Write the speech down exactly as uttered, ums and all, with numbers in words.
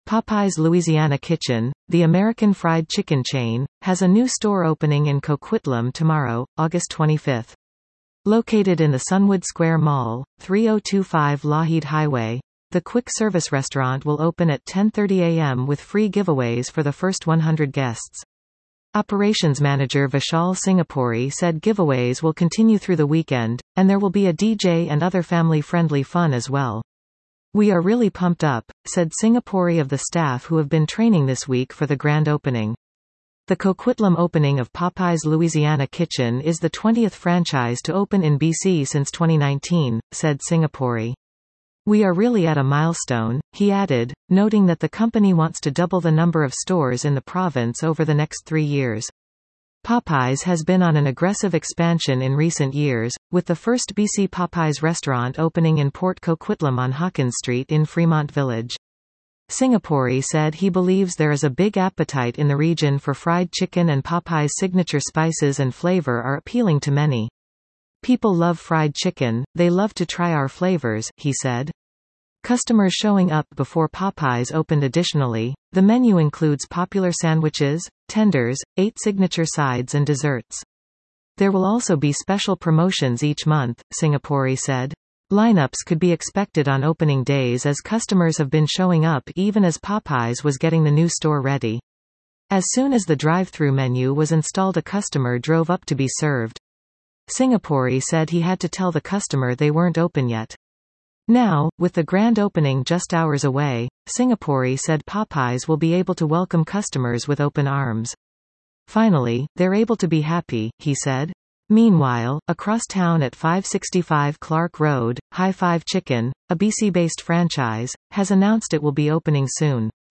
Popeyes Louisiana Kitchen, the American fried chicken chain, has a new store opening in Coquitlam tomorrow, August twenty-fifth. Located in the Sunwood Square Mall, thirty twenty-five Lougheed Highway, the quick-service restaurant will open at ten thirty a m with free giveaways for the first one hundred guests. Operations manager Vishal Singapuri said giveaways will continue through the weekend, and there will be a D J and other family-friendly fun as well. "We are really pumped up," said Singapuri of the staff who have been training this week for the grand opening. The Coquitlam opening of Popeyes Louisiana Kitchen is the twentieth franchise to open in B C since twenty nineteen, said Singapuri. "We are really at a milestone," he added, noting that the company wants to double the number of stores in the province over the next three years. Popeyes has been on an aggressive expansion in recent years, with the first B C Popeyes restaurant opening in Port Coquitlam on Hawkins Street in Fremont Village. Singapuri said he believes there is a big appetite in the region for fried chicken, and Popeyes' signature spices and flavor are appealing to many. "People love fried chicken, they love to try our flavors," he said. Customers showing up before Popeyes opened. Additionally, the menu includes popular sandwiches, tenders, eight signature sides and desserts. There will also be special promotions each month, Singapuri said. Lineups could be expected on opening days as customers have been showing up even as Popeyes was getting the new store ready. As soon as the drive-through menu was installed, a customer drove up to be served. Singapuri said he had to tell the customer they weren't open yet. Now, with the grand opening just hours away, Singapuri said Popeyes will be able to welcome customers with open arms. "Finally, they're able to be happy," he said. Meanwhile, across town at five sixty-five Clark Road, High Five Chicken, a B C-based franchise, has announced it will be opening soon.